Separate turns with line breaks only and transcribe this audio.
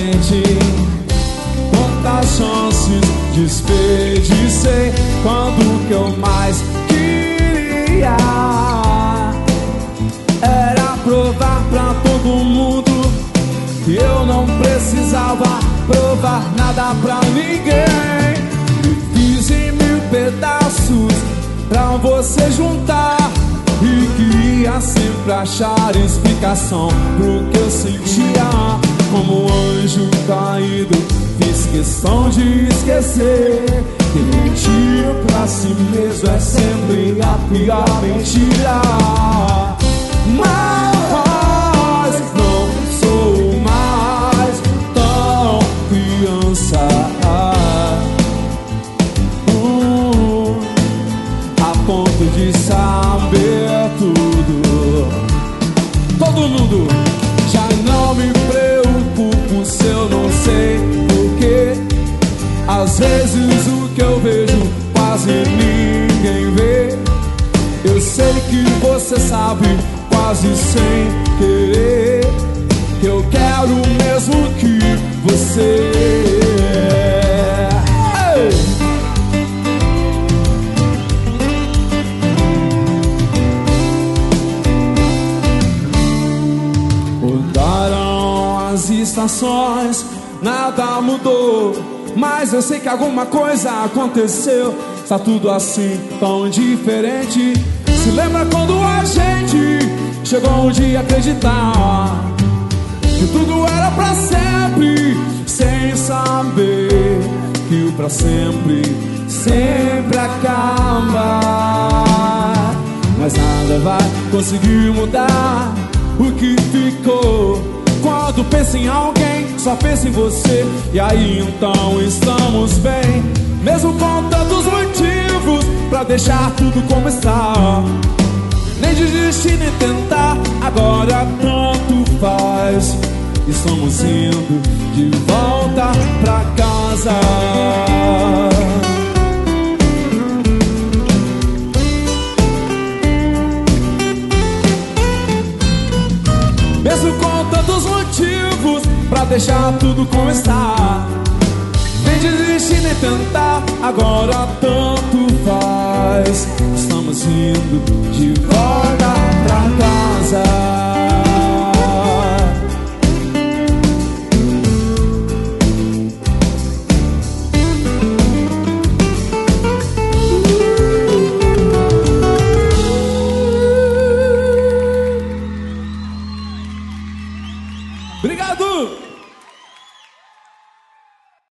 frente. Quantas chances desperdicei quando o que eu mais queria era provar pra todo mundo que eu não precisava provar nada pra ninguém. Fiz em 1000 pedaços pra você juntar e queria sempre achar explicação pro que eu sentia. Como anjo caído, fiz questão de esquecer que mentir pra si mesmo é sempre a pior mentira. Mas não sou mais tão criança, a ponto de saber tudo. Todo mundo. Já não me preocupo se eu não sei porquê. Às vezes o que eu vejo quase ninguém vê. Eu sei que você sabe, quase sem querer, que eu quero o mesmo que você. Mudaram as estações, nada mudou, mas eu sei que alguma coisa aconteceu. Está tudo assim, tão diferente. Se lembra quando a gente chegou um dia a acreditar que tudo era pra sempre, sem saber que o pra sempre sempre acaba. Mas nada vai conseguir mudar o que ficou. Quando pensa em alguém, só pensa em você. E aí então estamos bem, mesmo com tantos motivos pra deixar tudo como está. Nem desistir, nem tentar, agora tanto faz. Estamos indo de volta pra casa. Mesmo com tantos motivos pra deixar tudo como está. Nem desistir, nem tentar, agora tanto faz. Estamos indo de volta pra casa. Obrigado!